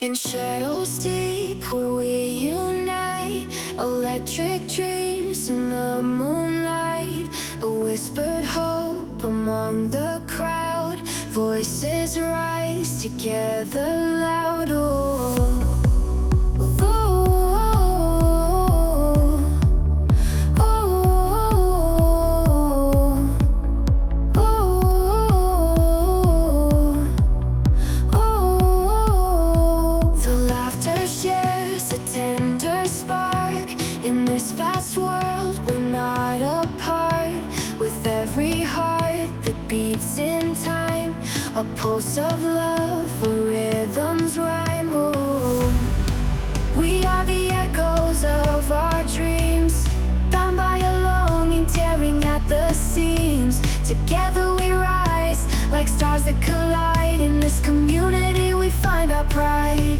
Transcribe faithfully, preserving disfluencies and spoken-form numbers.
In shadows deep where we unite, electric dreams in the moonlight, a whispered hope among the crowd, voices rise together loud. Oh. In this fast world, we're not apart. With every heart that beats in time, a pulse of love, where rhythms rhyme. Oh. We are the echoes of our dreams, bound by a longing tearing at the seams. Together we rise, like stars that collide. In this community we find our pride.